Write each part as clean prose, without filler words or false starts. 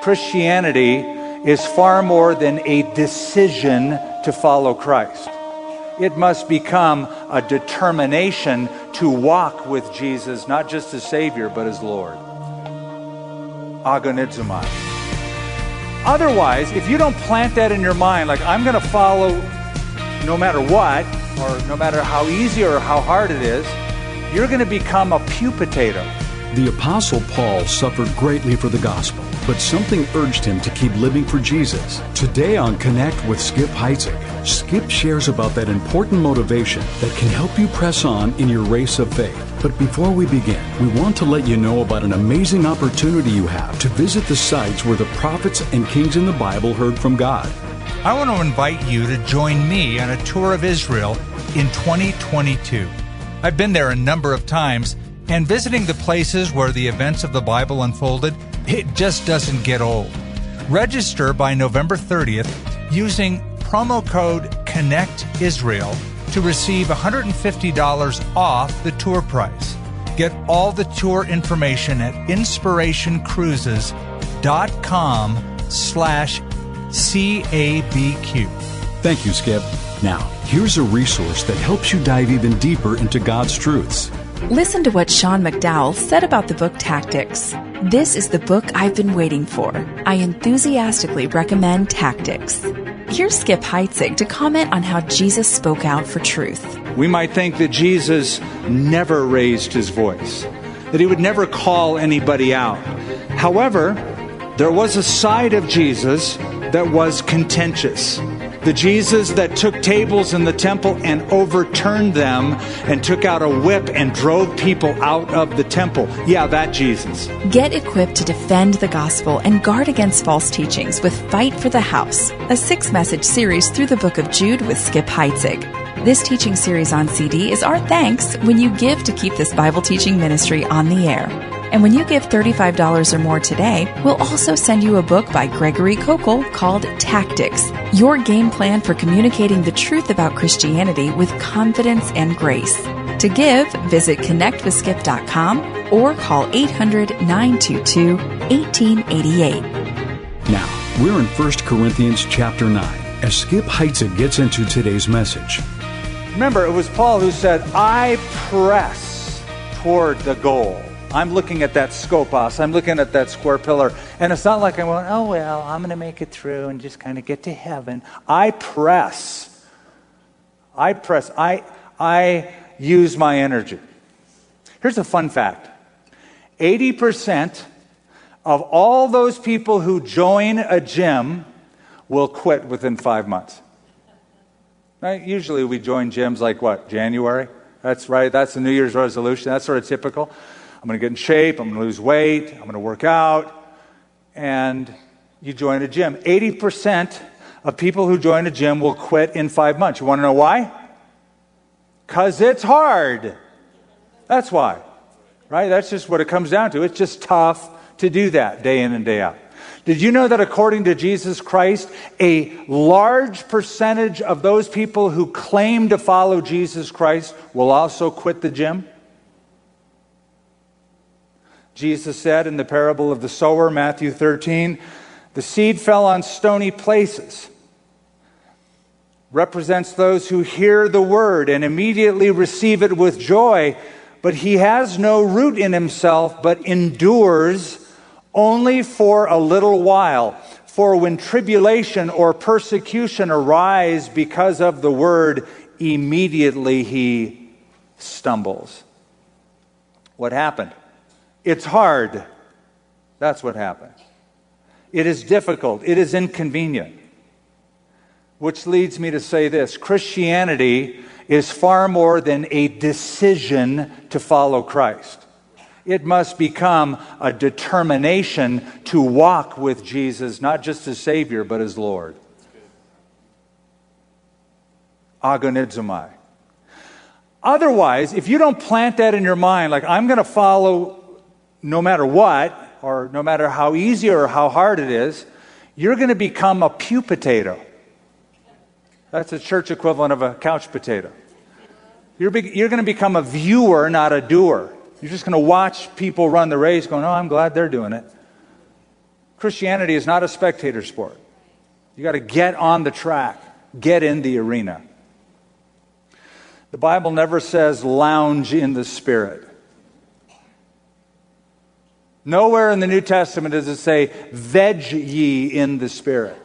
Christianity is far more than a decision to follow Christ. It must become a determination to walk with Jesus, not just as Savior, but as Lord. Agonizomai. Otherwise, if you don't plant that in your mind, like I'm going to follow no matter what, or no matter how easy or how hard it is, you're going to become a pew potato. The Apostle Paul suffered greatly for the gospel, but something urged him to keep living for Jesus. Today on Connect with Skip Heitzig, Skip shares about that important motivation that can help you press on in your race of faith. But before we begin, we want to let you know about an amazing opportunity you have to visit the sites where the prophets and kings in the Bible heard from God. I want to invite you to join me on a tour of Israel in 2022. I've been there a number of times, and visiting the places where the events of the Bible unfolded, it just doesn't get old. Register by November 30th using promo code ConnectIsrael to receive $150 off the tour price. Get all the tour information at inspirationcruises.com/CABQ. Thank you, Skip. Now, here's a resource that helps you dive even deeper into God's truths. Listen to what Sean McDowell said about the book Tactics. This is the book I've been waiting for. I enthusiastically recommend Tactics. Here's Skip Heitzig to comment on how Jesus spoke out for truth. We might think that Jesus never raised his voice, that he would never call anybody out. However, there was a side of Jesus that was contentious. The Jesus that took tables in the temple and overturned them and took out a whip and drove people out of the temple. Yeah, that Jesus. Get equipped to defend the gospel and guard against false teachings with Fight for the House, a 6-message series through the book of Jude with Skip Heitzig. This teaching series on CD is our thanks when you give to keep this Bible teaching ministry on the air. And when you give $35 or more today, we'll also send you a book by Gregory Kokel called Tactics, your game plan for communicating the truth about Christianity with confidence and grace. To give, visit connectwithskip.com or call 800-922-1888. Now, we're in 1 Corinthians chapter 9 as Skip Heitzig gets into today's message. Remember, it was Paul who said, I press toward the goal. I'm looking at that scopos. I'm looking at that square pillar. And it's not like I'm going, oh, well, I'm going to make it through and just kind of get to heaven. I press. I use my energy. Here's a fun fact. 80% of all those people who join a gym will quit within 5 months. Right? Usually we join gyms like what, January? That's right. That's the New Year's resolution. That's sort of typical. I'm going to get in shape, I'm going to lose weight, I'm going to work out, and you join a gym. 80% of people who join a gym will quit in 5 months. You want to know why? Because it's hard. That's why. Right? That's just what it comes down to. It's just tough to do that day in and day out. Did you know that according to Jesus Christ, a large percentage of those people who claim to follow Jesus Christ will also quit the gym? Jesus said in the parable of the sower, Matthew 13, the seed fell on stony places. Represents those who hear the word and immediately receive it with joy, but he has no root in himself, but endures only for a little while. For when tribulation or persecution arise because of the word, immediately he stumbles. What happened? It's hard. That's what happened. It is difficult. It is inconvenient. Which leads me to say this. Christianity is far more than a decision to follow Christ. It must become a determination to walk with Jesus, not just as Savior, but as Lord. Agonizomai. Otherwise, if you don't plant that in your mind, like I'm going to follow no matter what, or no matter how easy or how hard it is, you're going to become a pew potato. That's a church equivalent of a couch potato. You're going to become a viewer, not a doer. You're just going to watch people run the race going, oh, I'm glad they're doing it. Christianity is not a spectator sport. You got to get on the track, get in the arena. The Bible never says lounge in the Spirit. Nowhere in the New Testament does it say veg ye in the Spirit.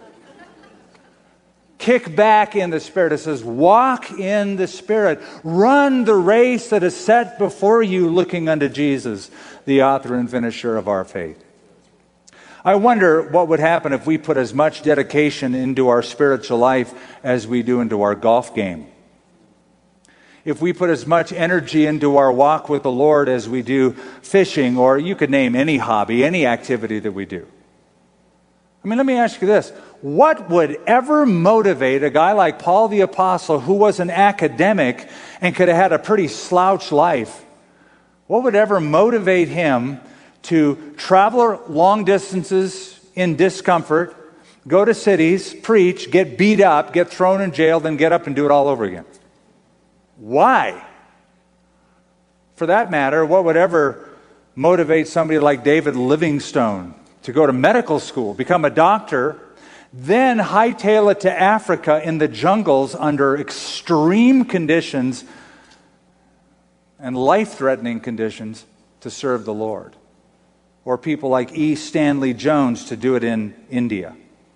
Kick back in the Spirit. It says walk in the Spirit. Run the race that is set before you, looking unto Jesus, the author and finisher of our faith. I wonder what would happen if we put as much dedication into our spiritual life as we do into our golf game. If we put as much energy into our walk with the Lord as we do fishing, or you could name any hobby, any activity that we do. I mean, let me ask you this. What would ever motivate a guy like Paul the Apostle, who was an academic and could have had a pretty slouch life? What would ever motivate him to travel long distances in discomfort, go to cities, preach, get beat up, get thrown in jail, then get up and do it all over again? Why? For that matter, what would ever motivate somebody like David Livingstone to go to medical school, become a doctor, then hightail it to Africa in the jungles under extreme conditions and life-threatening conditions to serve the Lord? Or people like E. Stanley Jones to do it in India.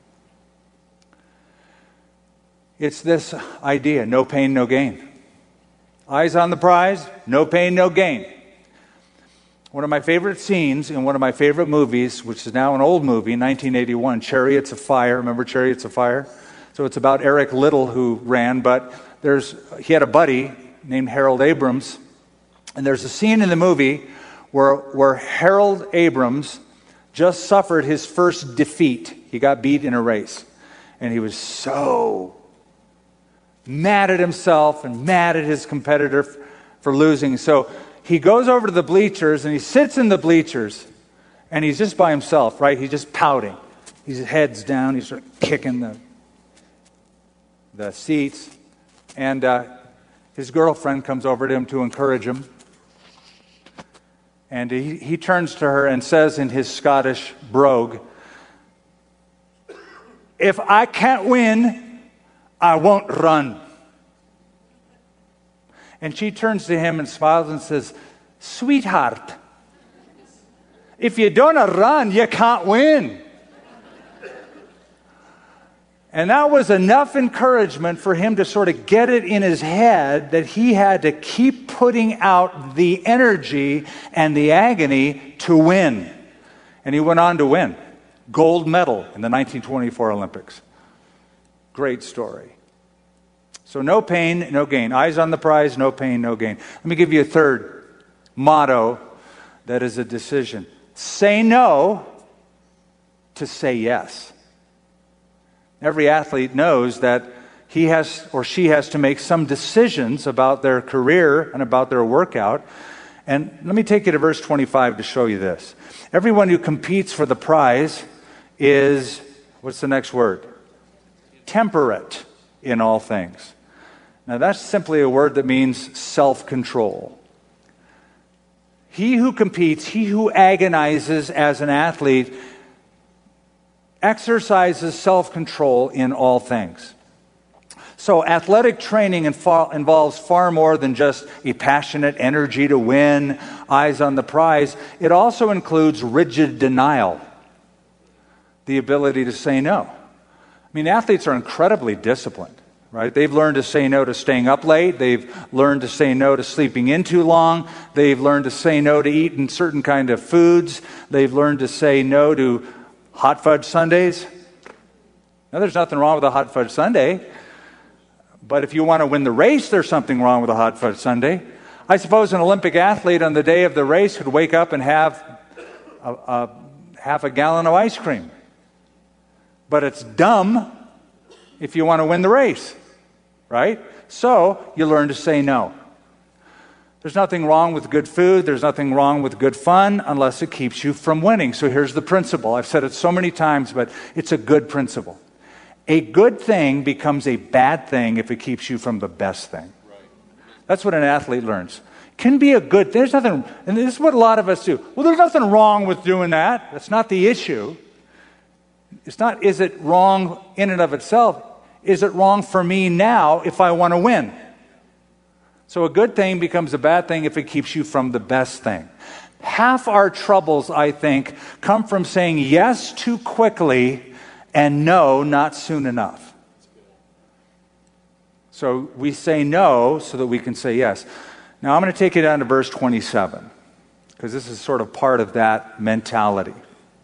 It's this idea, no pain, no gain. Eyes on the prize, no pain, no gain. One of my favorite scenes in one of my favorite movies, which is now an old movie, 1981, Chariots of Fire. Remember Chariots of Fire? So it's about Eric Liddell who ran, but he had a buddy named Harold Abrams, and there's a scene in the movie where Harold Abrams just suffered his first defeat. He got beat in a race, and he was so mad at himself and mad at his competitor for losing. So he goes over to the bleachers and he sits in the bleachers and he's just by himself, right? He's just pouting. His head's down. He's sort of kicking the seats. And his girlfriend comes over to him to encourage him. And he turns to her and says in his Scottish brogue, "If I can't win, I won't run." And she turns to him and smiles and says, "Sweetheart, if you don't run, you can't win." And that was enough encouragement for him to sort of get it in his head that he had to keep putting out the energy and the agony to win. And he went on to win. Gold medal in the 1924 Olympics. Great story. So no pain, no gain. Eyes on the prize, no pain, no gain. Let me give you a third motto that is a decision. Say no to say yes. Every athlete knows that he has or she has to make some decisions about their career and about their workout. And let me take you to verse 25 to show you this. Everyone who competes for the prize is, what's the next word? Temperate in all things. Now that's simply a word that means self-control. He who competes, he who agonizes as an athlete, exercises self-control in all things. So athletic training involves far more than just a passionate energy to win, eyes on the prize. It also includes rigid denial, the ability to say no. I mean, athletes are incredibly disciplined, right? They've learned to say no to staying up late. They've learned to say no to sleeping in too long. They've learned to say no to eating certain kind of foods. They've learned to say no to hot fudge sundaes. Now, there's nothing wrong with a hot fudge sundae, but if you want to win the race, there's something wrong with a hot fudge sundae. I suppose an Olympic athlete on the day of the race could wake up and have half a gallon of ice cream. But it's dumb if you want to win the race, right? So you learn to say no. There's nothing wrong with good food. There's nothing wrong with good fun unless it keeps you from winning. So here's the principle. I've said it so many times, but it's a good principle. A good thing becomes a bad thing if it keeps you from the best thing. That's what an athlete learns. Can be a good, there's nothing, and this is what a lot of us do. Well, there's nothing wrong with doing that. That's not the issue. It's not, is it wrong in and of itself? Is it wrong for me now if I want to win? So a good thing becomes a bad thing if it keeps you from the best thing. Half our troubles, I think, come from saying yes too quickly and no not soon enough. So we say no so that we can say yes. Now I'm going to take you down to verse 27, because this is sort of part of that mentality.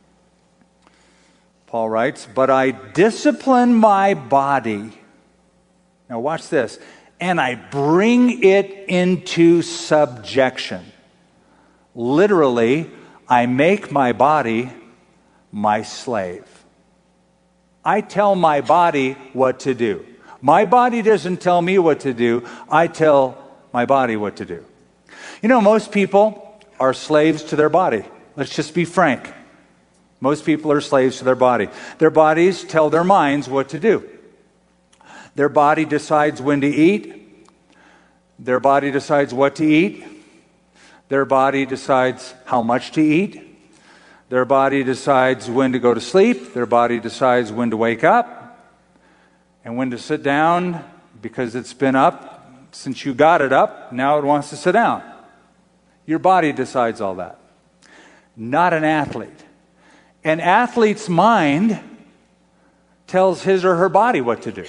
Paul writes, "But I discipline my body." Now watch this. "And I bring it into subjection." Literally, I make my body my slave. I tell my body what to do. My body doesn't tell me what to do. I tell my body what to do. You know, most people are slaves to their body. Let's just be frank. Most people are slaves to their body. Their bodies tell their minds what to do. Their body decides when to eat. Their body decides what to eat. Their body decides how much to eat. Their body decides when to go to sleep. Their body decides when to wake up and when to sit down, because it's been up since you got it up. Now it wants to sit down. Your body decides all that. Not an athlete. An athlete's mind tells his or her body what to do.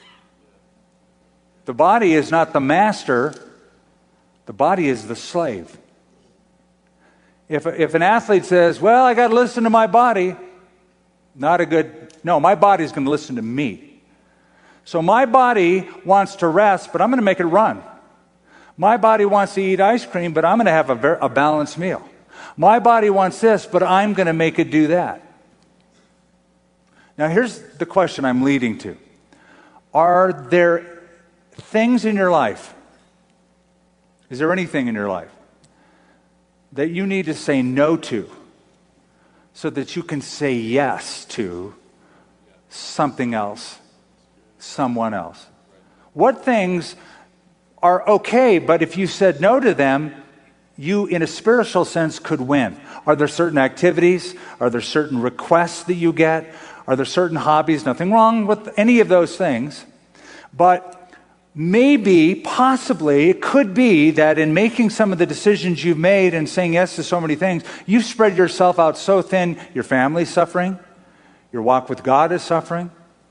The body is not the master. The body is the slave. If an athlete says, well, I got to listen to my body, no, my body's going to listen to me. So my body wants to rest, but I'm going to make it run. My body wants to eat ice cream, but I'm going to have a balanced meal. My body wants this, but I'm going to make it do that. Now here's the question I'm leading to. Are there things in your life, is there anything in your life that you need to say no to so that you can say yes to something else, someone else? What things are okay, but if you said no to them, you, in a spiritual sense, could win? Are there certain activities? Are there certain requests that you get? Are there certain hobbies? Nothing wrong with any of those things. But maybe, possibly, it could be that in making some of the decisions you've made and saying yes to so many things, you've spread yourself out so thin, your family's suffering, your walk with God is suffering.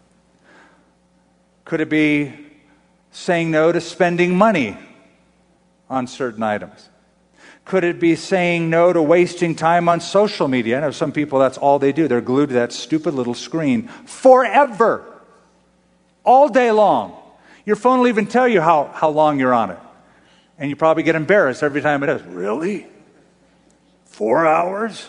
Could it be saying no to spending money on certain items? Could it be saying no to wasting time on social media? I know some people, that's all they do. They're glued to that stupid little screen forever, all day long. Your phone will even tell you how long you're on it. And you probably get embarrassed every time it is. Really? 4 hours?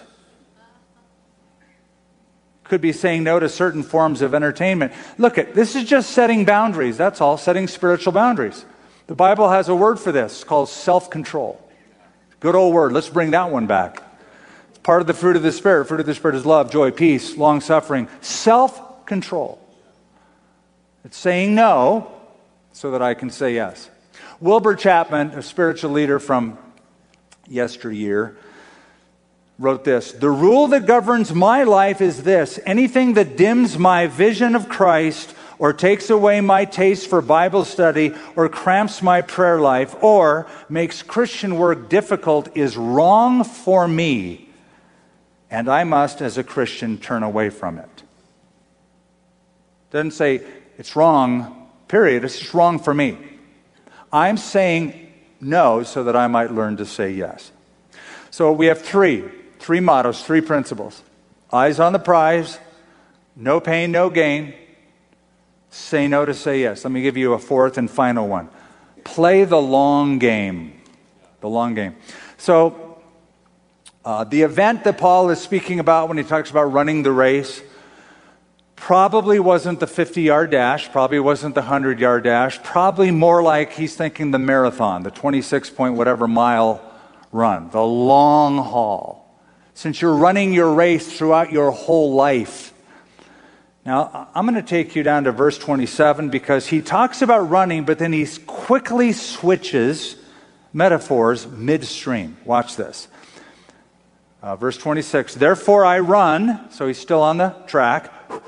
Could be saying no to certain forms of entertainment. Look, this is just setting boundaries. That's all, setting spiritual boundaries. The Bible has a word for this. It's called self-control. Good old word. Let's bring that one back. It's part of the fruit of the Spirit. Fruit of the Spirit is love, joy, peace, long-suffering. Self-control. It's saying no so that I can say yes. Wilbur Chapman, a spiritual leader from yesteryear, wrote this: "The rule that governs my life is this: anything that dims my vision of Christ or takes away my taste for Bible study or cramps my prayer life or makes Christian work difficult is wrong for me, and I must, as a Christian, turn away from it." Doesn't say it's wrong, period. It's just wrong for me. I'm saying no so that I might learn to say yes. So we have three mottos, 3 principles. Eyes on the prize, no pain, no gain. Say no to say yes. Let me give you a 4th and final one. Play the long game. The long game. So, the event that Paul is speaking about when he talks about running the race probably wasn't the 50-yard dash, probably wasn't the 100-yard dash, probably more like he's thinking the marathon, the 26-point-whatever mile run, the long haul. Since you're running your race throughout your whole life. Now, I'm going to take you down to verse 27 because he talks about running, but then he quickly switches metaphors midstream. Watch this. Verse 26, "Therefore I run," so he's still on the track,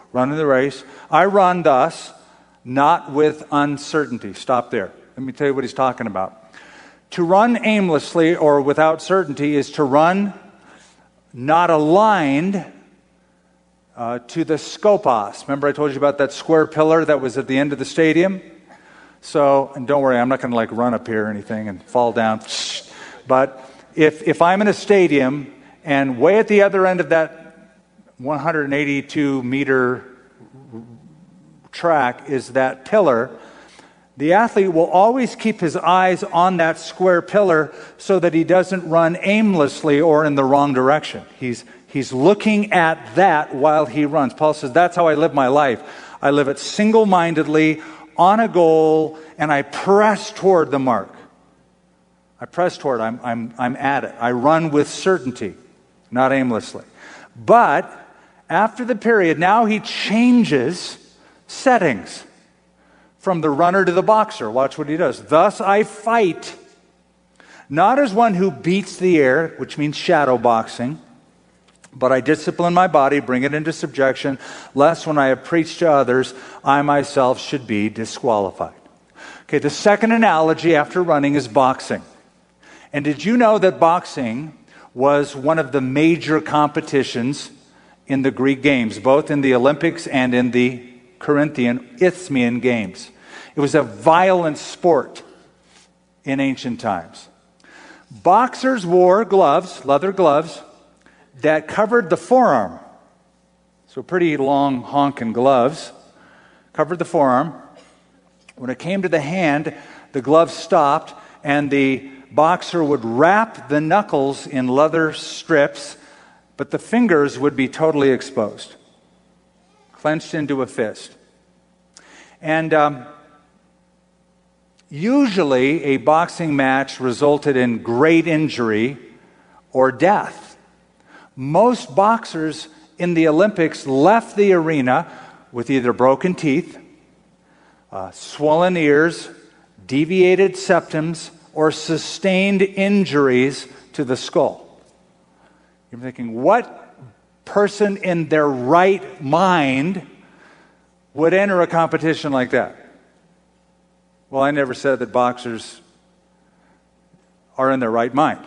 running the race. I run thus, not with uncertainty. Stop there. Let me tell you what he's talking about. To run aimlessly or without certainty is to run not aligned to the skopos. Remember I told you about that square pillar that was at the end of the stadium? So, and don't worry, I'm not going to run up here or anything and fall down. But if I'm in a stadium and way at the other end of that 182-meter track is that pillar, the athlete will always keep his eyes on that square pillar so that he doesn't run aimlessly or in the wrong direction. He's looking at that while he runs. Paul says, that's how I live my life. I live it single-mindedly, on a goal, and I press toward the mark. I press toward, I'm at it. I run with certainty, not aimlessly. But after the period, now he changes settings from the runner to the boxer. Watch what he does. Thus I fight, not as one who beats the air, which means shadow boxing, but I discipline my body, bring it into subjection, lest when I have preached to others, I myself should be disqualified. Okay, the second analogy after running is boxing. And did you know that boxing was one of the major competitions in the Greek games, both in the Olympics and in the Corinthian Isthmian games? It was a violent sport in ancient times. Boxers wore gloves, leather gloves, that covered the forearm. So pretty long honking gloves covered the forearm. When it came to the hand, the glove stopped and the boxer would wrap the knuckles in leather strips, but the fingers would be totally exposed, clenched into a fist. And usually a boxing match resulted in great injury or death. Most boxers in the Olympics left the arena with either broken teeth, swollen ears, deviated septums, or sustained injuries to the skull. You're thinking, what person in their right mind would enter a competition like that? Well, I never said that boxers are in their right mind.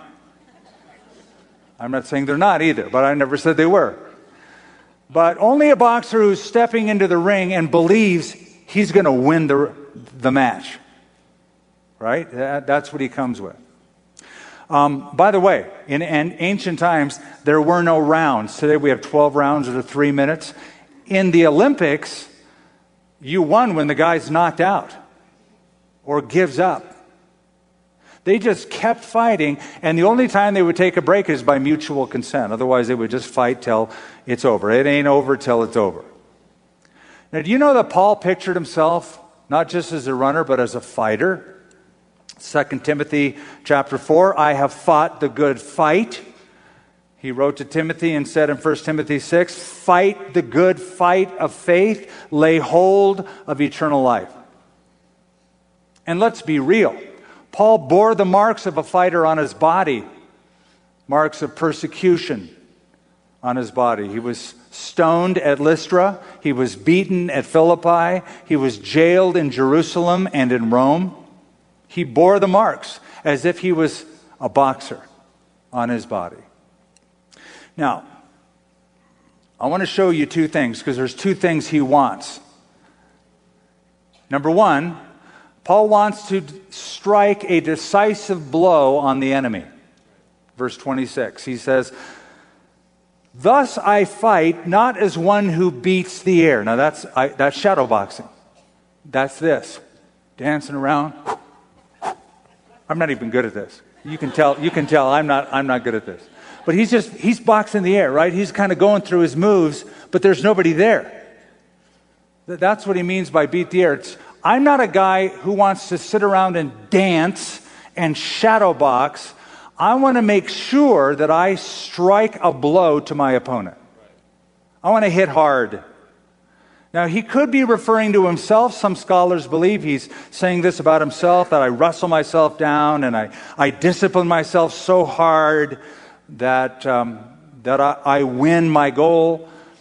I'm not saying they're not either, but I never said they were. But only a boxer who's stepping into the ring and believes he's going to win the match. Right? That's what he comes with. By the way, in ancient times, there were no rounds. Today we have 12 rounds that are 3 minutes. In the Olympics, you won when the guy's knocked out or gives up. They just kept fighting, and the only time they would take a break is by mutual consent. Otherwise, they would just fight till it's over. It ain't over till it's over. Now, do you know that Paul pictured himself not just as a runner, but as a fighter? 2 Timothy chapter 4, I have fought the good fight. He wrote to Timothy and said in 1 Timothy 6, fight the good fight of faith, lay hold of eternal life. And let's be real. Paul bore the marks of a fighter on his body, marks of persecution on his body. He was stoned at Lystra. He was beaten at Philippi. He was jailed in Jerusalem and in Rome. He bore the marks as if he was a boxer on his body. Now, I want to show you two things because there's two things he wants. Number one, Paul wants to strike a decisive blow on the enemy. Verse 26, he says, thus I fight not as one who beats the air. Now that's shadow boxing. That's this. Dancing around. I'm not even good at this. You can tell I'm not good at this. But he's boxing the air, right? He's kind of going through his moves, but there's nobody there. That's what he means by beat the air. I'm not a guy who wants to sit around and dance and shadow box. I want to make sure that I strike a blow to my opponent. I want to hit hard. Now, he could be referring to himself. Some scholars believe he's saying this about himself, that I wrestle myself down and I discipline myself so hard that I win my goal.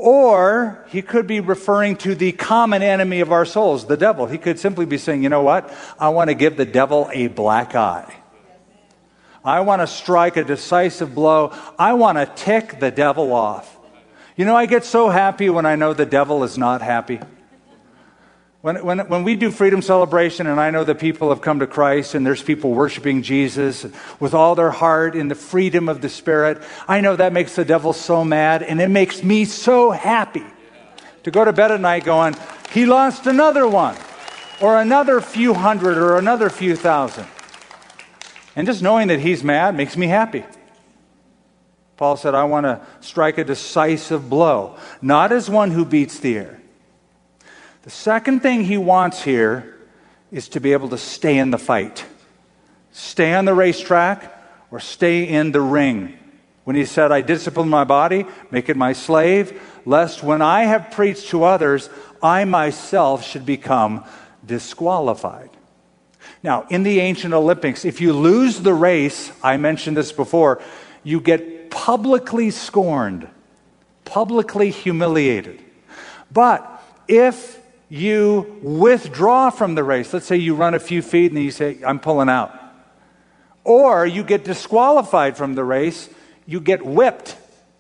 Or he could be referring to the common enemy of our souls, the devil. He could simply be saying, you know what? I want to give the devil a black eye. I want to strike a decisive blow. I want to tick the devil off. You know, I get so happy when I know the devil is not happy. When we do Freedom Celebration and I know that people have come to Christ and there's people worshiping Jesus with all their heart in the freedom of the Spirit, I know that makes the devil so mad, and it makes me so happy to go to bed at night going, he lost another one, or another few hundred, or another few thousand. And just knowing that he's mad makes me happy. Paul said, I want to strike a decisive blow, not as one who beats the air. The second thing he wants here is to be able to stay in the fight. Stay on the racetrack or stay in the ring. When he said, I discipline my body, make it my slave, lest when I have preached to others, I myself should become disqualified. Now, in the ancient Olympics, if you lose the race, I mentioned this before, you get publicly scorned, publicly humiliated. But if you withdraw from the race, let's say you run a few feet and you say, I'm pulling out. Or you get disqualified from the race, you get whipped.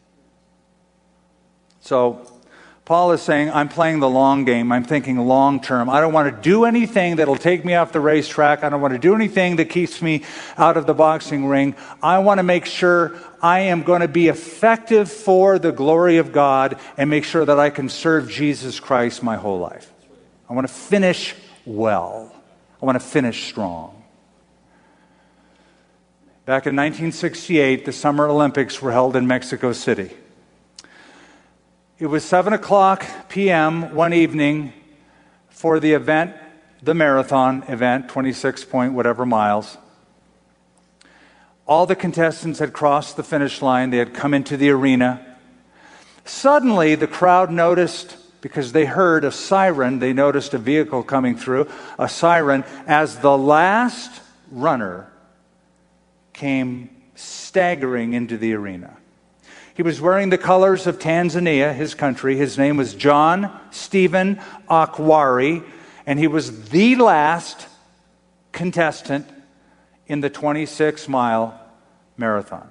So Paul is saying, I'm playing the long game. I'm thinking long term. I don't want to do anything that'll take me off the racetrack. I don't want to do anything that keeps me out of the boxing ring. I want to make sure I am going to be effective for the glory of God and make sure that I can serve Jesus Christ my whole life. I want to finish well. I want to finish strong. Back in 1968, the Summer Olympics were held in Mexico City. It was 7:00 p.m. one evening for the event, the marathon event, 26 point whatever miles. All the contestants had crossed the finish line. They had come into the arena. Suddenly, the crowd noticed, because they heard a siren, they noticed a vehicle coming through, a siren, as the last runner came staggering into the arena. He was wearing the colors of Tanzania, his country. His name was John Stephen Akwari, and he was the last contestant in the 26-mile marathon.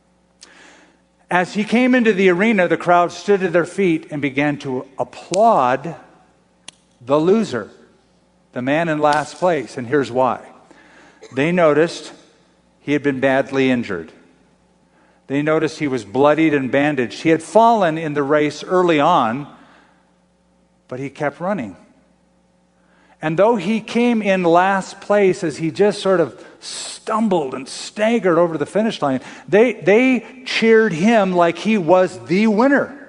As he came into the arena, the crowd stood at their feet and began to applaud the loser, the man in last place. And here's why. They noticed he had been badly injured. They noticed he was bloodied and bandaged. He had fallen in the race early on, but he kept running. And though he came in last place as he just sort of stumbled and staggered over the finish line, they cheered him like he was the winner.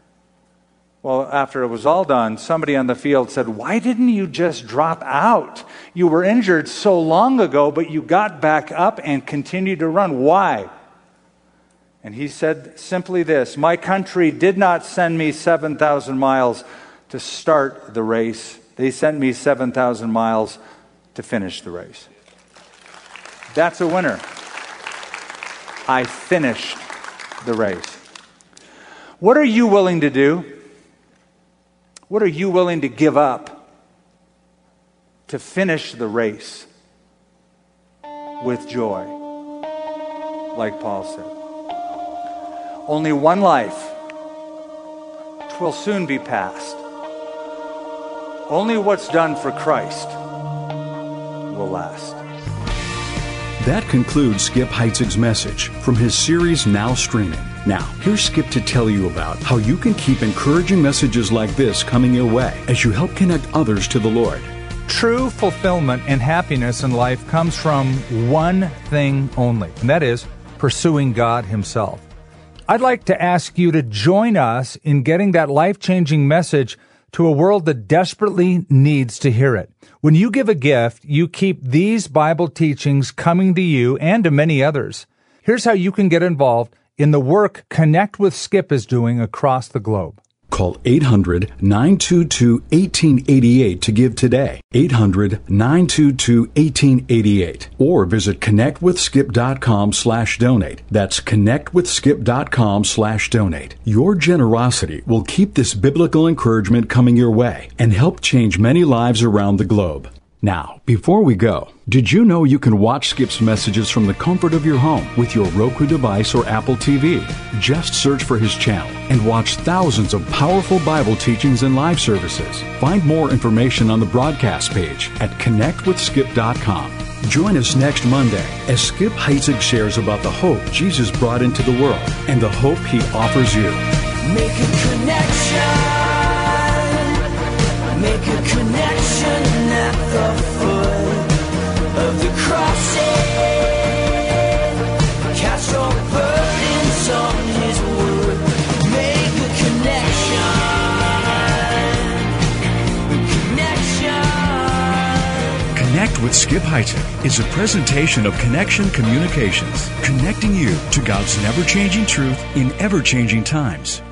Well, after it was all done, somebody on the field said, why didn't you just drop out? You were injured so long ago, but you got back up and continued to run. Why? And he said simply this, my country did not send me 7,000 miles to start the race. They sent me 7,000 miles to finish the race. That's a winner. I finished the race. What are you willing to do? What are you willing to give up to finish the race with joy? Like Paul said. Only one life. 'Twill soon be past. Only what's done for Christ will last. That concludes Skip Heitzig's message from his series Now Streaming. Now, here's Skip to tell you about how you can keep encouraging messages like this coming your way as you help connect others to the Lord. True fulfillment and happiness in life comes from one thing only, and that is pursuing God Himself. I'd like to ask you to join us in getting that life-changing message to a world that desperately needs to hear it. When you give a gift, you keep these Bible teachings coming to you and to many others. Here's how you can get involved in the work Connect with Skip is doing across the globe. Call 800-922-1888 to give today. 800-922-1888. Or visit connectwithskip.com/donate. That's connectwithskip.com/donate. Your generosity will keep this biblical encouragement coming your way and help change many lives around the globe. Now, before we go, did you know you can watch Skip's messages from the comfort of your home with your Roku device or Apple TV? Just search for his channel and watch thousands of powerful Bible teachings and live services. Find more information on the broadcast page at connectwithskip.com. Join us next Monday as Skip Heitzig shares about the hope Jesus brought into the world and the hope he offers you. Make a connection. Make a connection at the foot of the crossing. Cast your burdens on his wood. Make a connection. Connect with Skip Heitzig is a presentation of Connection Communications, connecting you to God's never-changing truth in ever-changing times.